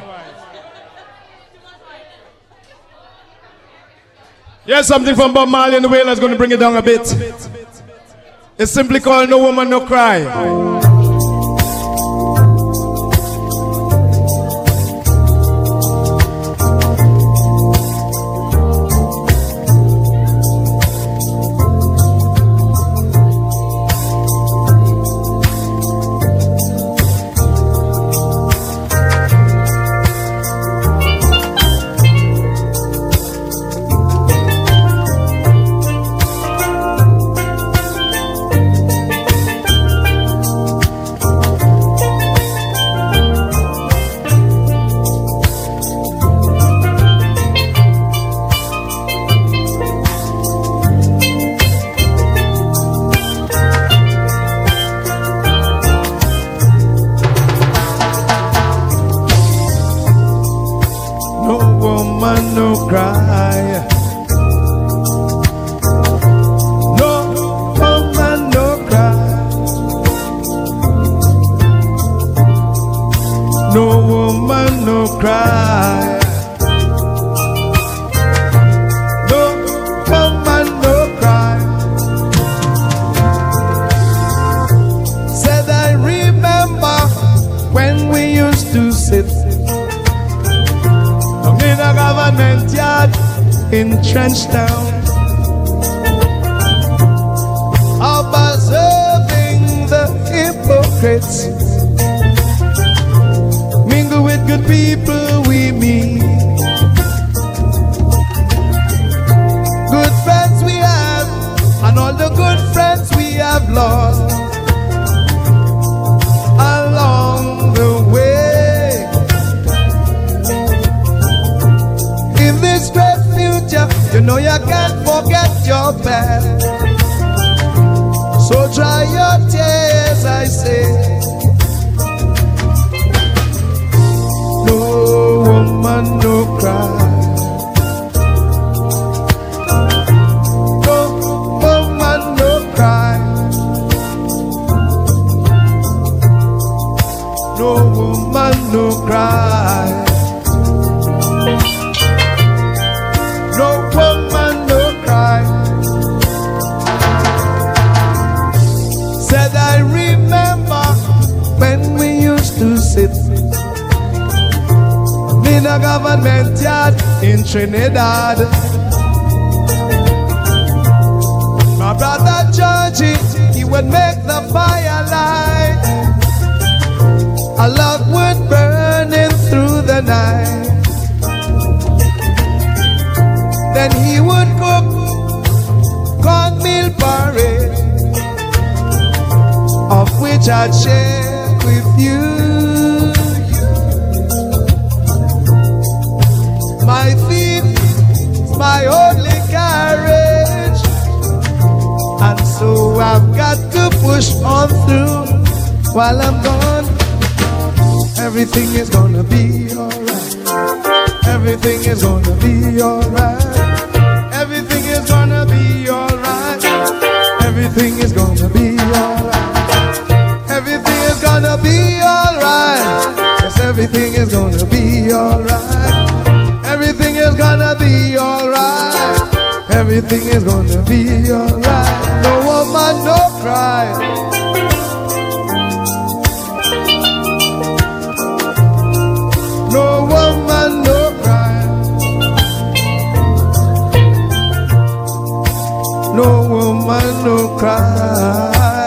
Here's something from Bob Marley and the Wailers going to bring it down a bit. It's simply called No Woman, No Cry. No cry. No woman, no cry. No woman, no cry. No woman, no cry. Said I remember when we used to sit in a government yard in Trenchtown, observing the hypocrites mingle with good people we meet. Good friends we have, and all the good friends we have lost along the way. You know you can't forget your past, so dry your tears, I say. No woman, no cry. No woman, no cry. No woman, no cry. No woman, no cry. Said I remember when we used to sit in a government yard in Trinidad. My brother Georgie, he would make the fire light. A log would burning through the night. Then he would cook cornmeal porridge which I'd share with you. My feet, my only carriage, and so I've got to push on through. While I'm gone, everything is gonna be alright. Everything is gonna be alright. Everything is gonna be alright. Everything is gonna be alright. Everything is gonna be alright. Yes, everything is gonna be alright. Everything is gonna be alright. Everything is gonna be alright. No woman, no cry. No woman, no cry. No woman, no cry.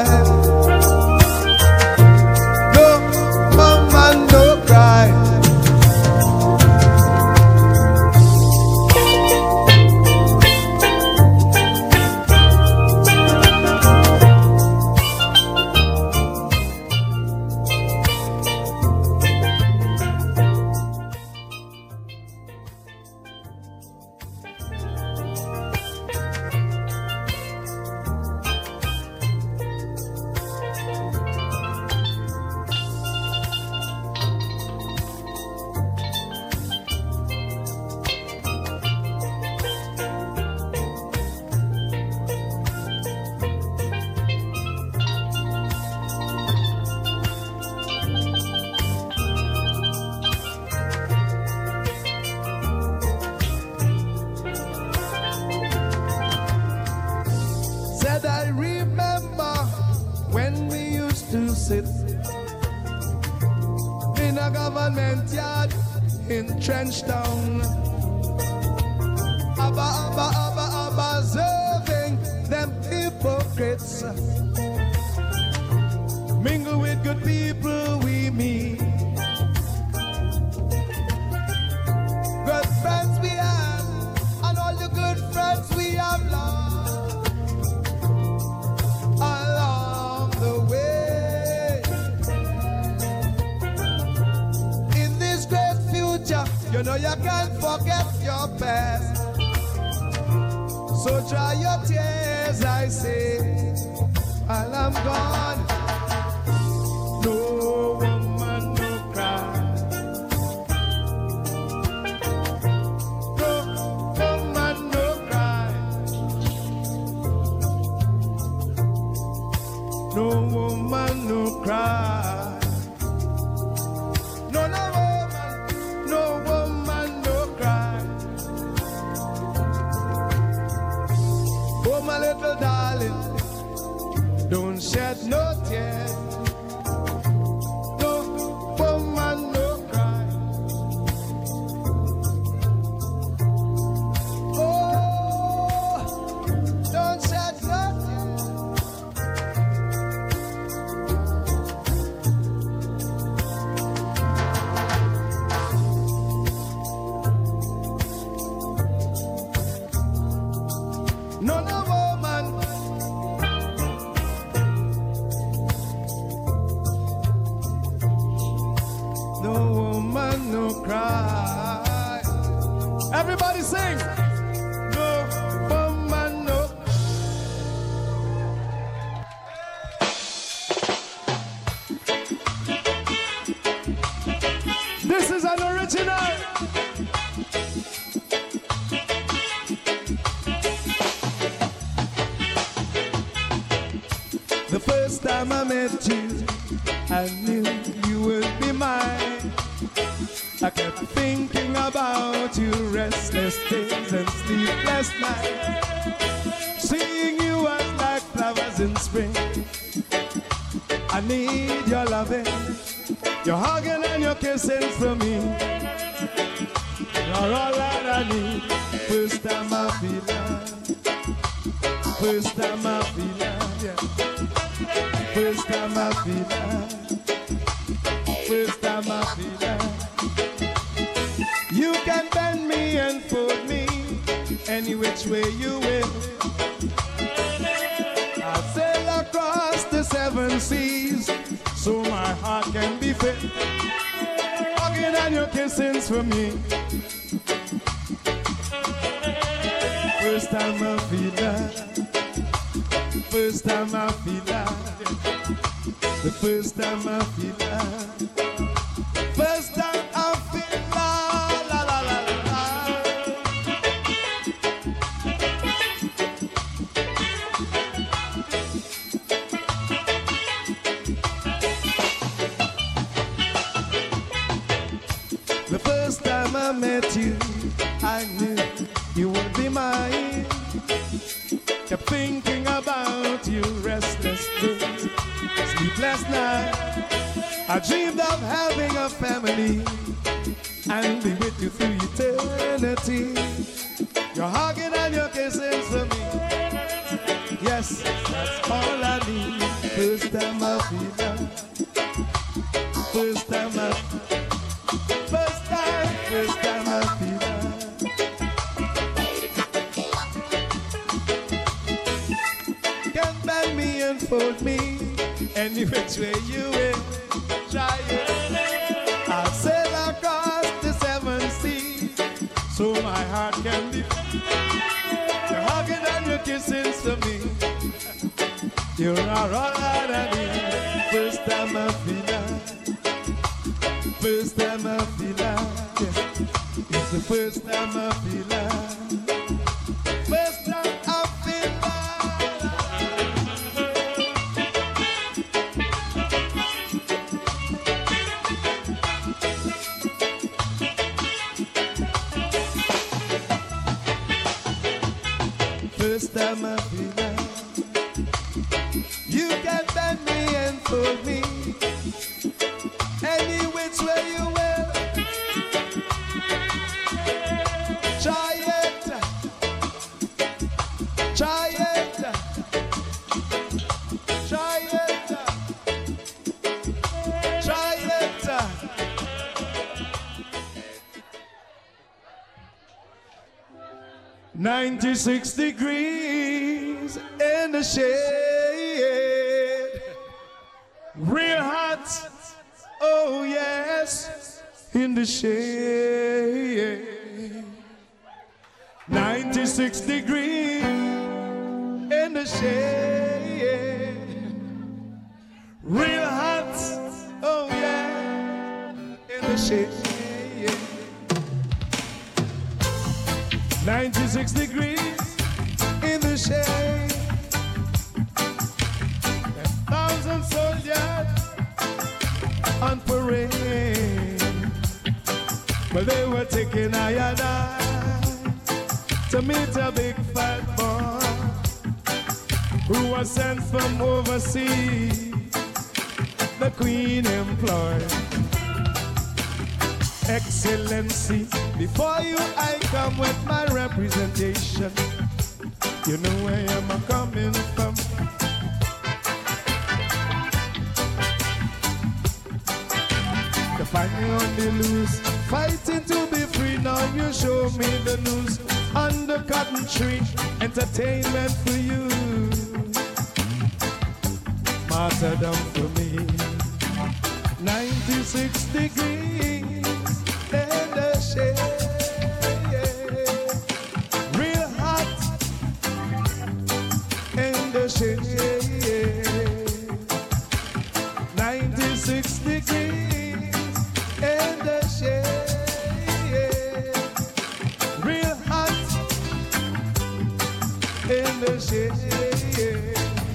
No woman, no cry. I remember when we used to sit in a government yard in Trenchtown, observing them hypocrites mingle with good people we meet. Good friends we have, and all the good friends we have lost along the way. In this great future, you know you can't forget your past. So dry your tears, I say, while I'm gone. No woman, no cry. No woman, no cry. No woman, no cry. No, no woman, no woman, no cry. Oh, my little darling, don't shed no tears. No woman, no cry. Oh, don't shed no tears. No, no woman. No woman, no cry. Everybody sing. No woman, no. This is an original. The first time I met you, I knew you would be mine. I kept thinking about you restless days and sleepless nights. Seeing you was like flowers in spring. I need your loving, your hugging and your kissing from me. You're all that I need. First time I feel love. First time I feel love, yeah. First time I feel love. First time I feel love. You can bend me and fold me any which way you will. I'll sail across the 7 seas heart can be filled. Hugging and your kissings for me. First time I feel that. First time I feel that. The first time I feel that. First time I feel that. La la la la la. The first time I met you, I knew you would be mine. Kept thinking about you, restless days, sleepless nights. I dreamed of having a family and be with you through eternity. You're hugging and you're kissing for me. Yes, that's all I need. First time I feel that. First time I First time I feel that. Can bend me and fold me any which way you will. Try it. I'll sail across the seven seas so my heart can be. You're hugging and you're kissing to me. You are all that I need. First time I feel that. First time I feel that. Yes. It's the first time I feel that. First time I feel that. First time I feel that. You can bend me and fold me any which way you will. Try it. Try it. Try it. Try it. 96 degrees in the shade. Real hot. Oh yes, in the shade. 96 degrees in the shade. Real hot, oh yeah, in the shade. 96 degrees in the shade. 1,000 soldiers on parade, but they were taking I and I to meet a big fat boy who was sent from overseas. The Queen employed. Excellency, before you I come with my representation. You know where I'm coming from. To find me on the loose, fighting to be free. Now you show me the news. On the cotton tree, entertainment for you. Martyrdom for me. 96 degrees in the shade. Real hot in the shade. 96 degrees in the shade. Real hot in the shade.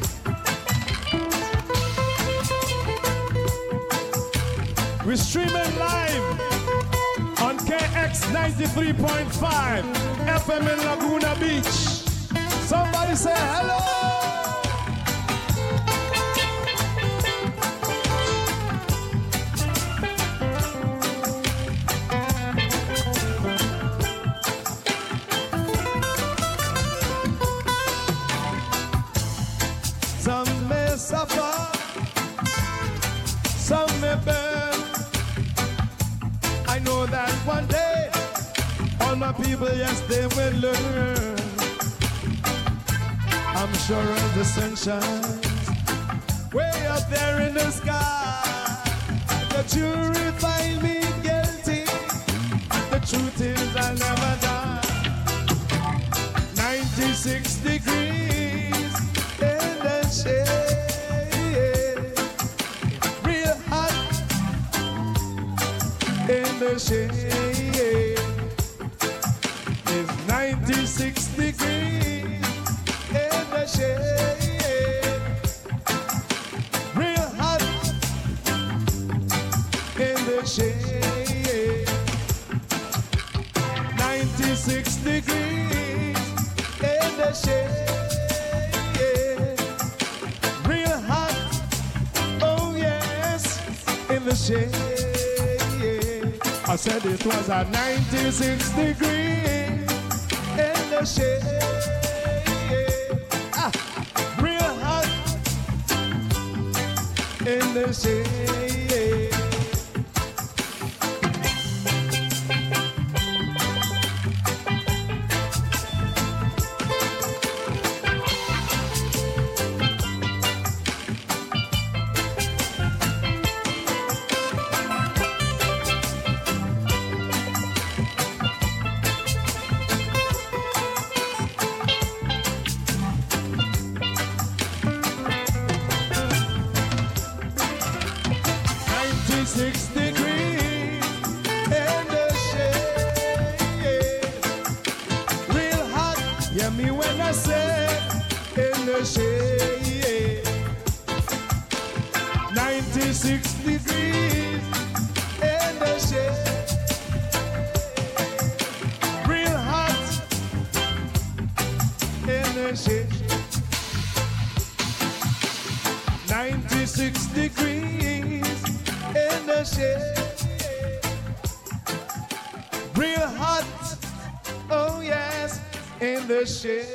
We're streaming live on KX 93.5 FM in Laguna Beach. Somebody say hello. Some may suffer, some may burn. I know that one day all my people, yes, they will learn. I'm sure as the sun shines way up there in the sky, The jury find me guilty. The truth is I'll never die. 96 degrees in the shade. Real hot in the shade. It's 96 degrees in the shade. Real hot in the shade. 96 degrees in the shade. Real hot, oh yes, in the shade. I said it was at 96 degrees in the shade. Ah, real hot in the shade. Shade. 96 degrees in the shade. Real hot in the shade. 96 degrees in the shade. Real hot, oh yes, in the shade.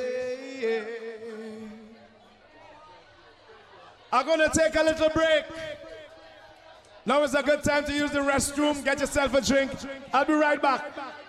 I'm gonna take a little break. Now is a good time to use the restroom. Get yourself a drink. I'll be right back.